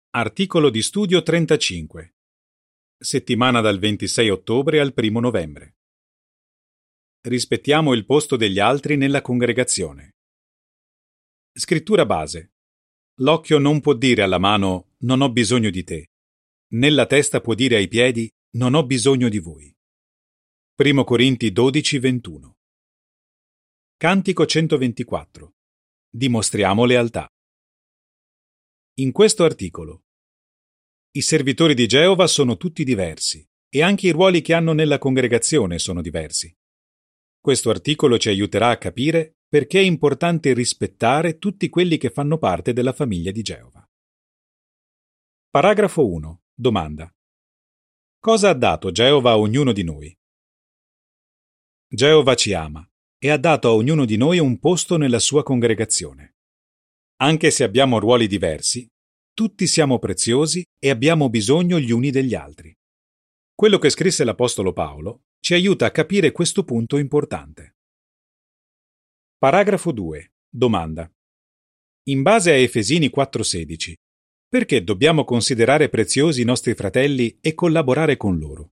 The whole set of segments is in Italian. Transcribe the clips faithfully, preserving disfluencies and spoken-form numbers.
Articolo di studio trentacinque. Settimana dal ventisei ottobre al primo novembre. Rispettiamo il posto degli altri nella congregazione. Scrittura base. L'occhio non può dire alla mano «non ho bisogno di te», né la testa può dire ai piedi «non ho bisogno di voi». Primo Corinti dodici ventuno. Cantico centoventiquattro. Dimostriamo lealtà. In questo articolo i servitori di Geova sono tutti diversi e anche i ruoli che hanno nella congregazione sono diversi. Questo articolo ci aiuterà a capire perché è importante rispettare tutti quelli che fanno parte della famiglia di Geova. Paragrafo uno. Domanda. Cosa ha dato Geova a ognuno di noi? Geova ci ama e ha dato a ognuno di noi un posto nella sua congregazione. Anche se abbiamo ruoli diversi, tutti siamo preziosi e abbiamo bisogno gli uni degli altri. Quello che scrisse l'Apostolo Paolo ci aiuta a capire questo punto importante. Paragrafo due. Domanda. In base a Efesini quattro sedici, perché dobbiamo considerare preziosi i nostri fratelli e collaborare con loro?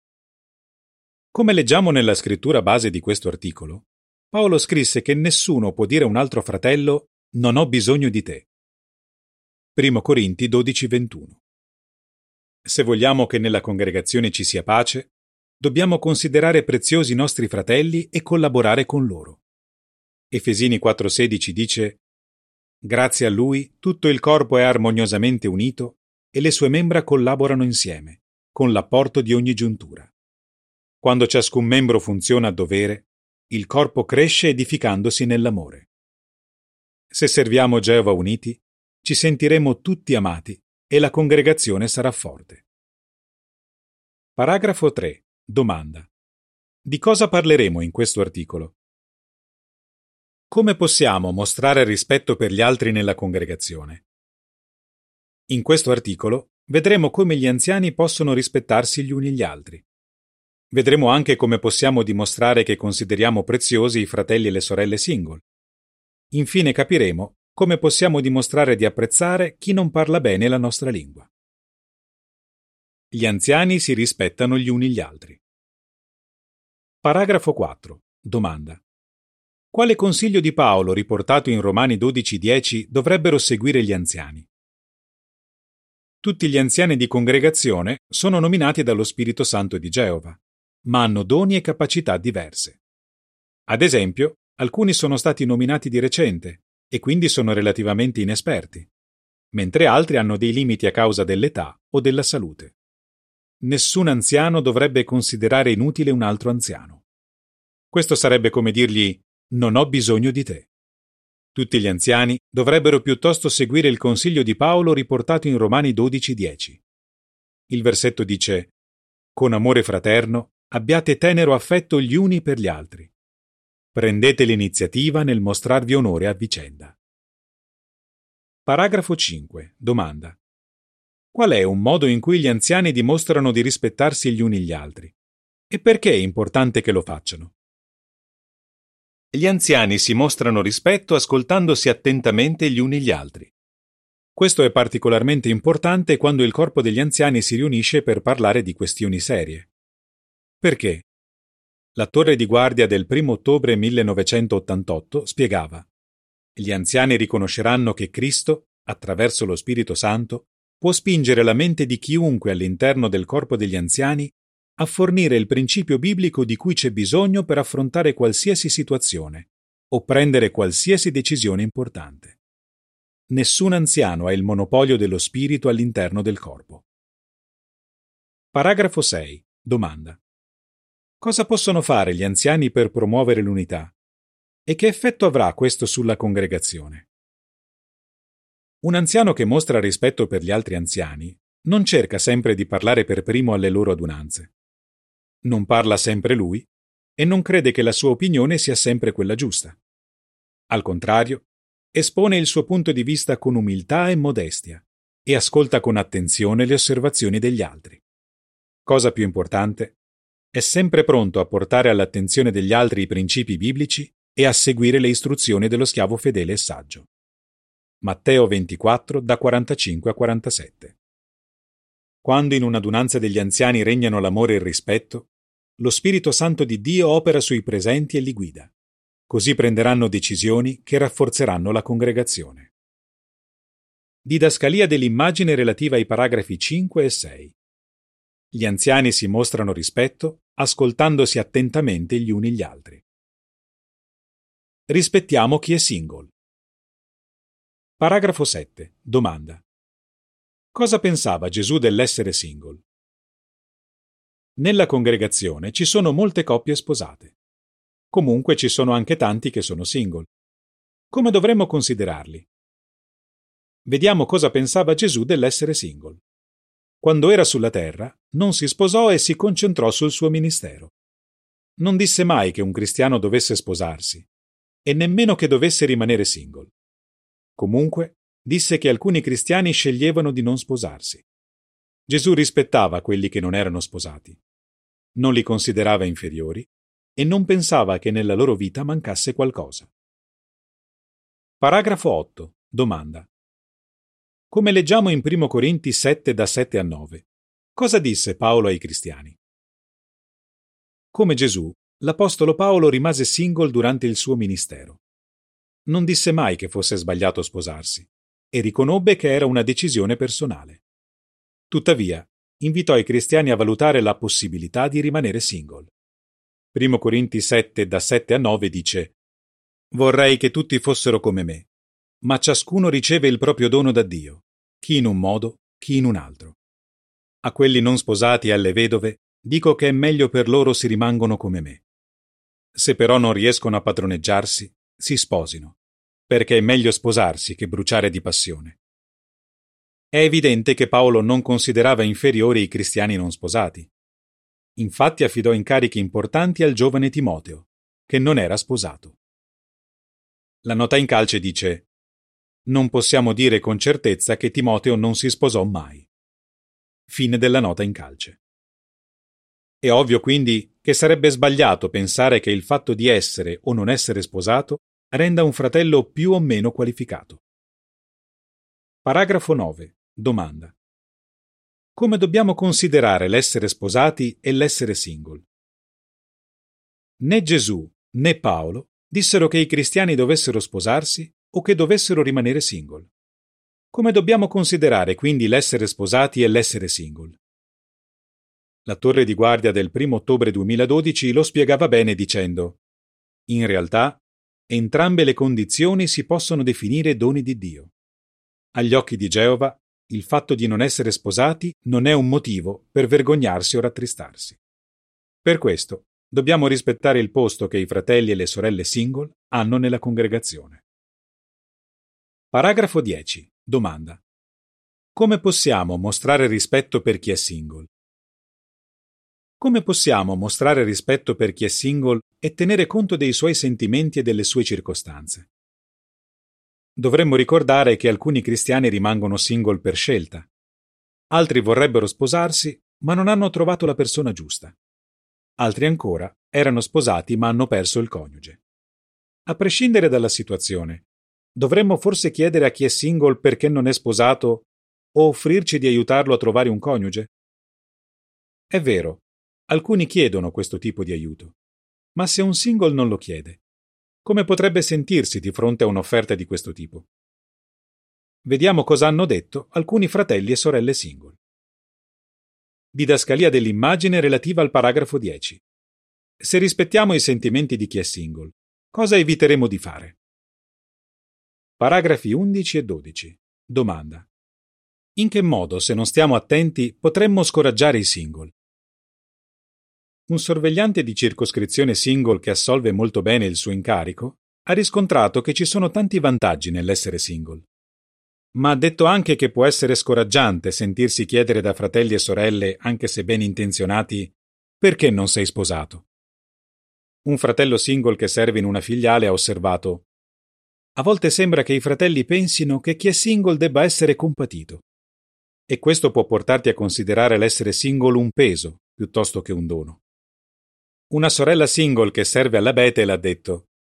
Come leggiamo nella scrittura base di questo articolo, Paolo scrisse che nessuno può dire a un altro fratello «non ho bisogno di te». Primo Corinti dodici ventuno. Se vogliamo che nella congregazione ci sia pace, dobbiamo considerare preziosi i nostri fratelli e collaborare con loro. Efesini quattro sedici dice «Grazie a lui tutto il corpo è armoniosamente unito e le sue membra collaborano insieme, con l'apporto di ogni giuntura. Quando ciascun membro funziona a dovere, il corpo cresce edificandosi nell'amore». Se serviamo Geova uniti, ci sentiremo tutti amati e la congregazione sarà forte. Paragrafo tre. Domanda. Di cosa parleremo in questo articolo? Come possiamo mostrare rispetto per gli altri nella congregazione? In questo articolo vedremo come gli anziani possono rispettarsi gli uni gli altri. Vedremo anche come possiamo dimostrare che consideriamo preziosi i fratelli e le sorelle single. Infine capiremo come possiamo dimostrare di apprezzare chi non parla bene la nostra lingua. Gli anziani si rispettano gli uni gli altri. Paragrafo quattro. Domanda. Quale consiglio di Paolo riportato in Romani dodici dieci dovrebbero seguire gli anziani? Tutti gli anziani di congregazione sono nominati dallo Spirito Santo di Geova, ma hanno doni e capacità diverse. Ad esempio, alcuni sono stati nominati di recente e quindi sono relativamente inesperti, mentre altri hanno dei limiti a causa dell'età o della salute. Nessun anziano dovrebbe considerare inutile un altro anziano. Questo sarebbe come dirgli «non ho bisogno di te». Tutti gli anziani dovrebbero piuttosto seguire il consiglio di Paolo riportato in Romani dodici dieci. Il versetto dice «Con amore fraterno abbiate tenero affetto gli uni per gli altri. Prendete l'iniziativa nel mostrarvi onore a vicenda». Paragrafo cinque. Domanda. Qual è un modo in cui gli anziani dimostrano di rispettarsi gli uni gli altri? E perché è importante che lo facciano? Gli anziani si mostrano rispetto ascoltandosi attentamente gli uni gli altri. Questo è particolarmente importante quando il corpo degli anziani si riunisce per parlare di questioni serie. Perché? La torre di guardia del primo ottobre millenovecentottantotto spiegava: «Gli anziani riconosceranno che Cristo, attraverso lo Spirito Santo, può spingere la mente di chiunque all'interno del corpo degli anziani a fornire il principio biblico di cui c'è bisogno per affrontare qualsiasi situazione o prendere qualsiasi decisione importante. Nessun anziano ha il monopolio dello Spirito all'interno del corpo». Paragrafo sei. Domanda. Cosa possono fare gli anziani per promuovere l'unità? E che effetto avrà questo sulla congregazione? Un anziano che mostra rispetto per gli altri anziani non cerca sempre di parlare per primo alle loro adunanze. Non parla sempre lui e non crede che la sua opinione sia sempre quella giusta. Al contrario, espone il suo punto di vista con umiltà e modestia e ascolta con attenzione le osservazioni degli altri. Cosa più importante, è sempre pronto a portare all'attenzione degli altri i principi biblici e a seguire le istruzioni dello schiavo fedele e saggio. Matteo ventiquattro, da quarantacinque a quarantasette. Quando in un'adunanza degli anziani regnano l'amore e il rispetto, lo Spirito Santo di Dio opera sui presenti e li guida. Così prenderanno decisioni che rafforzeranno la congregazione. Didascalia dell'immagine relativa ai paragrafi cinque e sei. Gli anziani si mostrano rispetto, ascoltandosi attentamente gli uni gli altri. Rispettiamo chi è single. Paragrafo sette. Domanda. Cosa pensava Gesù dell'essere single? Nella congregazione ci sono molte coppie sposate. Comunque ci sono anche tanti che sono single. Come dovremmo considerarli? Vediamo cosa pensava Gesù dell'essere single. Quando era sulla terra, non si sposò e si concentrò sul suo ministero. Non disse mai che un cristiano dovesse sposarsi, e nemmeno che dovesse rimanere single. Comunque, disse che alcuni cristiani sceglievano di non sposarsi. Gesù rispettava quelli che non erano sposati. Non li considerava inferiori e non pensava che nella loro vita mancasse qualcosa. Paragrafo otto. Domanda. Come leggiamo in primo Corinti sette da sette a nove, cosa disse Paolo ai cristiani? Come Gesù, l'apostolo Paolo rimase single durante il suo ministero. Non disse mai che fosse sbagliato sposarsi e riconobbe che era una decisione personale. Tuttavia, invitò i cristiani a valutare la possibilità di rimanere single. primo Corinti sette da sette a nove dice: Vorrei che tutti fossero come me, ma ciascuno riceve il proprio dono da Dio, chi in un modo, chi in un altro. A quelli non sposati e alle vedove dico che è meglio per loro si rimangono come me. Se però non riescono a padroneggiarsi, si sposino, perché è meglio sposarsi che bruciare di passione. È evidente che Paolo non considerava inferiori i cristiani non sposati. Infatti affidò incarichi importanti al giovane Timoteo, che non era sposato. La nota in calce dice: Non possiamo dire con certezza che Timoteo non si sposò mai. Fine della nota in calce. È ovvio quindi che sarebbe sbagliato pensare che il fatto di essere o non essere sposato renda un fratello più o meno qualificato. Paragrafo nove. Domanda. Come dobbiamo considerare l'essere sposati e l'essere single? Né Gesù né Paolo dissero che i cristiani dovessero sposarsi o che dovessero rimanere single. Come dobbiamo considerare quindi l'essere sposati e l'essere single? La torre di guardia del primo ottobre duemiladodici lo spiegava bene dicendo: in realtà, entrambe le condizioni si possono definire doni di Dio. Agli occhi di Geova, il fatto di non essere sposati non è un motivo per vergognarsi o rattristarsi. Per questo, dobbiamo rispettare il posto che i fratelli e le sorelle single hanno nella congregazione. Paragrafo dieci. Domanda. Come possiamo mostrare rispetto per chi è single? Come possiamo mostrare rispetto per chi è single e tenere conto dei suoi sentimenti e delle sue circostanze? Dovremmo ricordare che alcuni cristiani rimangono single per scelta. Altri vorrebbero sposarsi, ma non hanno trovato la persona giusta. Altri ancora erano sposati ma hanno perso il coniuge. A prescindere dalla situazione, dovremmo forse chiedere a chi è single perché non è sposato o offrirci di aiutarlo a trovare un coniuge? È vero, alcuni chiedono questo tipo di aiuto, ma se un single non lo chiede, come potrebbe sentirsi di fronte a un'offerta di questo tipo? Vediamo cosa hanno detto alcuni fratelli e sorelle single. Didascalia dell'immagine relativa al paragrafo dieci. Se rispettiamo i sentimenti di chi è single, cosa eviteremo di fare? Paragrafi undici e dodici. Domanda. In che modo, se non stiamo attenti, potremmo scoraggiare i single? Un sorvegliante di circoscrizione single che assolve molto bene il suo incarico ha riscontrato che ci sono tanti vantaggi nell'essere single. Ma ha detto anche che può essere scoraggiante sentirsi chiedere da fratelli e sorelle, anche se ben intenzionati, perché non sei sposato. Un fratello single che serve in una filiale ha osservato: a volte sembra che i fratelli pensino che chi è single debba essere compatito. E questo può portarti a considerare l'essere single un peso piuttosto che un dono. Una sorella single che serve alla Bethel ha detto: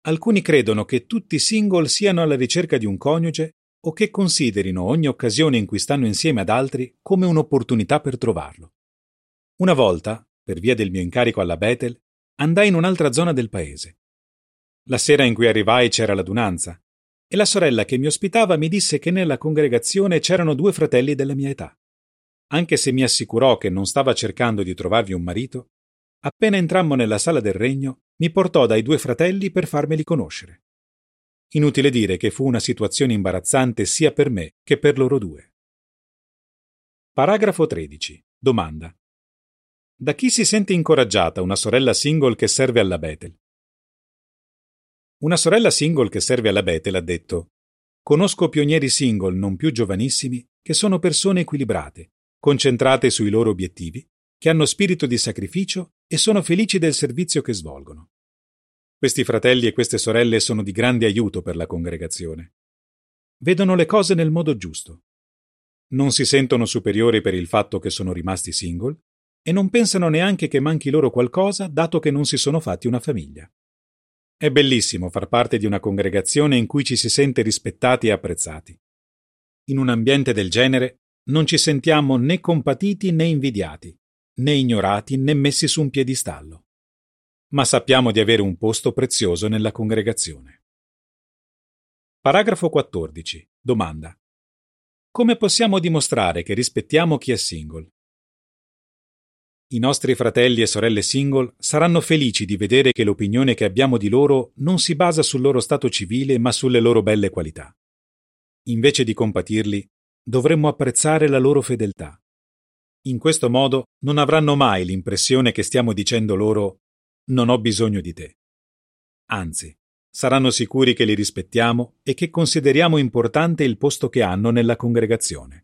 Alcuni credono che tutti i single siano alla ricerca di un coniuge o che considerino ogni occasione in cui stanno insieme ad altri come un'opportunità per trovarlo. Una volta, per via del mio incarico alla Bethel, andai in un'altra zona del paese. La sera in cui arrivai c'era l'adunanza e la sorella che mi ospitava mi disse che nella congregazione c'erano due fratelli della mia età. Anche se mi assicurò che non stava cercando di trovarvi un marito, appena entrammo nella sala del regno, mi portò dai due fratelli per farmeli conoscere. Inutile dire che fu una situazione imbarazzante sia per me che per loro due. Paragrafo tredici. Domanda. Da chi si sente incoraggiata una sorella single che serve alla Bethel? Una sorella single che serve alla Bethel ha detto: conosco pionieri single non più giovanissimi che sono persone equilibrate, concentrate sui loro obiettivi, che hanno spirito di sacrificio e sono felici del servizio che svolgono. Questi fratelli e queste sorelle sono di grande aiuto per la congregazione. Vedono le cose nel modo giusto. Non si sentono superiori per il fatto che sono rimasti single e non pensano neanche che manchi loro qualcosa dato che non si sono fatti una famiglia. È bellissimo far parte di una congregazione in cui ci si sente rispettati e apprezzati. In un ambiente del genere non ci sentiamo né compatiti né invidiati, né ignorati né messi su un piedistallo. Ma sappiamo di avere un posto prezioso nella congregazione. Paragrafo quattordici. Domanda. Come possiamo dimostrare che rispettiamo chi è single? I nostri fratelli e sorelle single saranno felici di vedere che l'opinione che abbiamo di loro non si basa sul loro stato civile ma sulle loro belle qualità. Invece di compatirli, dovremmo apprezzare la loro fedeltà. In questo modo non avranno mai l'impressione che stiamo dicendo loro «non ho bisogno di te». Anzi, saranno sicuri che li rispettiamo e che consideriamo importante il posto che hanno nella congregazione.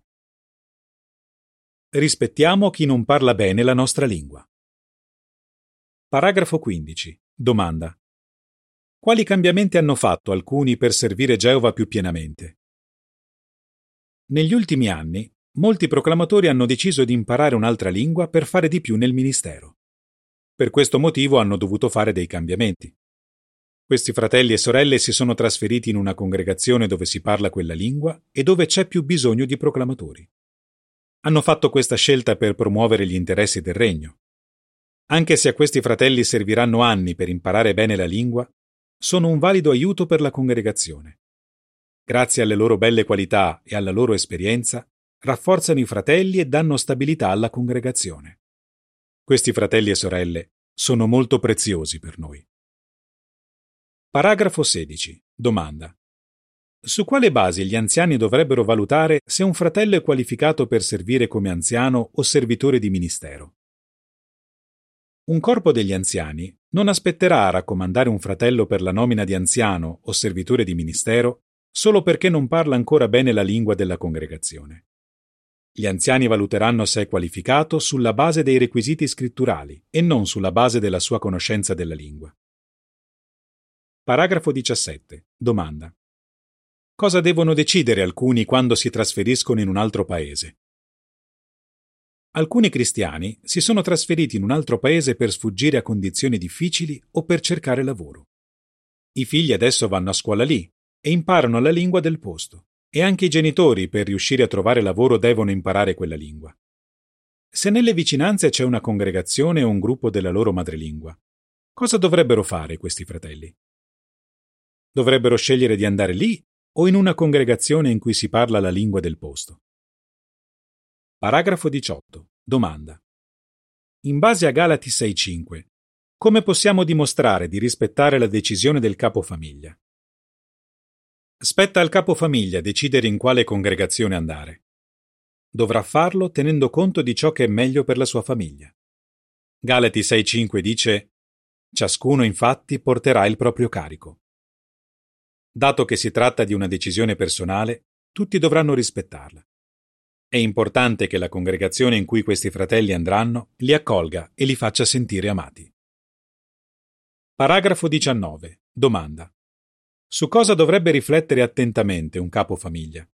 Rispettiamo chi non parla bene la nostra lingua. Paragrafo quindici. Domanda. Quali cambiamenti hanno fatto alcuni per servire Geova più pienamente? Negli ultimi anni, molti proclamatori hanno deciso di imparare un'altra lingua per fare di più nel ministero. Per questo motivo hanno dovuto fare dei cambiamenti. Questi fratelli e sorelle si sono trasferiti in una congregazione dove si parla quella lingua e dove c'è più bisogno di proclamatori. Hanno fatto questa scelta per promuovere gli interessi del regno. Anche se a questi fratelli serviranno anni per imparare bene la lingua, sono un valido aiuto per la congregazione. Grazie alle loro belle qualità e alla loro esperienza, rafforzano i fratelli e danno stabilità alla congregazione. Questi fratelli e sorelle sono molto preziosi per noi. Paragrafo sedici. Domanda. Su quale basi gli anziani dovrebbero valutare se un fratello è qualificato per servire come anziano o servitore di ministero? Un corpo degli anziani non aspetterà a raccomandare un fratello per la nomina di anziano o servitore di ministero solo perché non parla ancora bene la lingua della congregazione. Gli anziani valuteranno se è qualificato sulla base dei requisiti scritturali e non sulla base della sua conoscenza della lingua. Paragrafo diciassette. Domanda. Cosa devono decidere alcuni quando si trasferiscono in un altro paese? Alcuni cristiani si sono trasferiti in un altro paese per sfuggire a condizioni difficili o per cercare lavoro. I figli adesso vanno a scuola lì e imparano la lingua del posto, e anche i genitori per riuscire a trovare lavoro devono imparare quella lingua. Se nelle vicinanze c'è una congregazione o un gruppo della loro madrelingua, cosa dovrebbero fare questi fratelli? Dovrebbero scegliere di andare lì o in una congregazione in cui si parla la lingua del posto. Paragrafo diciotto. Domanda. In base a Galati sei cinque, come possiamo dimostrare di rispettare la decisione del capofamiglia? Spetta al capofamiglia decidere in quale congregazione andare. Dovrà farlo tenendo conto di ciò che è meglio per la sua famiglia. Galati sei cinque dice: ciascuno infatti porterà il proprio carico. Dato che si tratta di una decisione personale, tutti dovranno rispettarla. È importante che la congregazione in cui questi fratelli andranno li accolga e li faccia sentire amati. Paragrafo diciannove. Domanda. Su cosa dovrebbe riflettere attentamente un capofamiglia?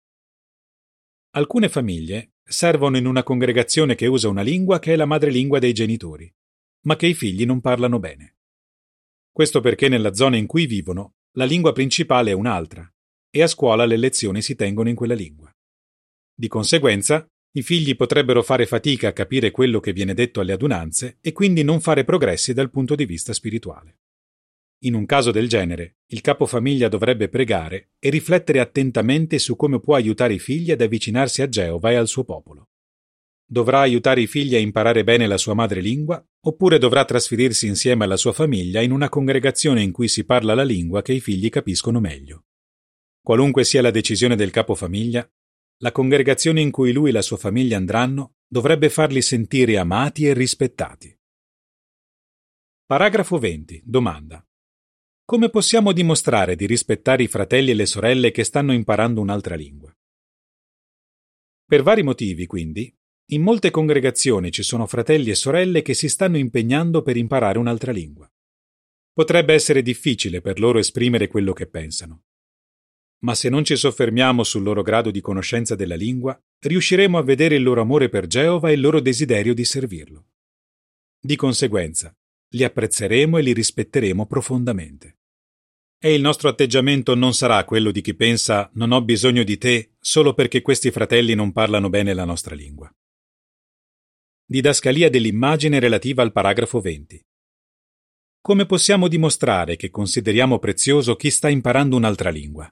Alcune famiglie servono in una congregazione che usa una lingua che è la madrelingua dei genitori, ma che i figli non parlano bene. Questo perché nella zona in cui vivono la lingua principale è un'altra e a scuola le lezioni si tengono in quella lingua. Di conseguenza, i figli potrebbero fare fatica a capire quello che viene detto alle adunanze e quindi non fare progressi dal punto di vista spirituale. In un caso del genere, il capofamiglia dovrebbe pregare e riflettere attentamente su come può aiutare i figli ad avvicinarsi a Geova e al suo popolo. Dovrà aiutare i figli a imparare bene la sua madrelingua, oppure dovrà trasferirsi insieme alla sua famiglia in una congregazione in cui si parla la lingua che i figli capiscono meglio. Qualunque sia la decisione del capofamiglia, la congregazione in cui lui e la sua famiglia andranno dovrebbe farli sentire amati e rispettati. Paragrafo venti. Domanda. Come possiamo dimostrare di rispettare i fratelli e le sorelle che stanno imparando un'altra lingua? Per vari motivi, quindi, in molte congregazioni ci sono fratelli e sorelle che si stanno impegnando per imparare un'altra lingua. Potrebbe essere difficile per loro esprimere quello che pensano. Ma se non ci soffermiamo sul loro grado di conoscenza della lingua, riusciremo a vedere il loro amore per Geova e il loro desiderio di servirlo. Di conseguenza, li apprezzeremo e li rispetteremo profondamente. E il nostro atteggiamento non sarà quello di chi pensa «non ho bisogno di te» solo perché questi fratelli non parlano bene la nostra lingua. Didascalia dell'immagine relativa al paragrafo venti. Come possiamo dimostrare che consideriamo prezioso chi sta imparando un'altra lingua?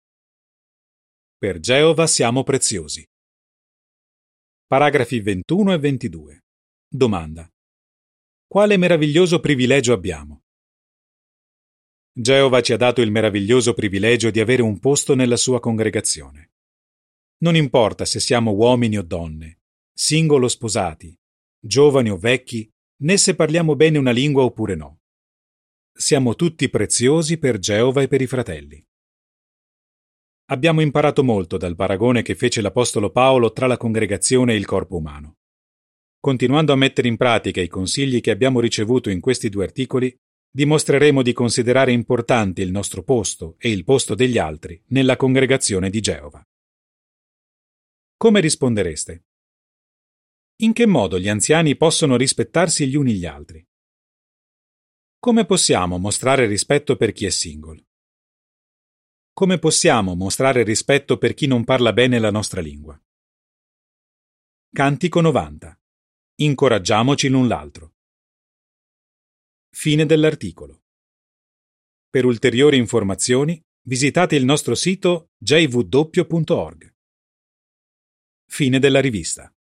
Per Geova siamo preziosi. Paragrafi ventuno e ventidue. Domanda. Quale meraviglioso privilegio abbiamo? Geova ci ha dato il meraviglioso privilegio di avere un posto nella sua congregazione. Non importa se siamo uomini o donne, singolo o sposati, giovani o vecchi, né se parliamo bene una lingua oppure no. Siamo tutti preziosi per Geova e per i fratelli. Abbiamo imparato molto dal paragone che fece l'Apostolo Paolo tra la congregazione e il corpo umano. Continuando a mettere in pratica i consigli che abbiamo ricevuto in questi due articoli, dimostreremo di considerare importante il nostro posto e il posto degli altri nella congregazione di Geova. Come rispondereste? In che modo gli anziani possono rispettarsi gli uni gli altri? Come possiamo mostrare rispetto per chi è single? Come possiamo mostrare rispetto per chi non parla bene la nostra lingua? Cantico novanta. Incoraggiamoci l'un l'altro. Fine dell'articolo. Per ulteriori informazioni visitate il nostro sito j w punto org. Fine della rivista.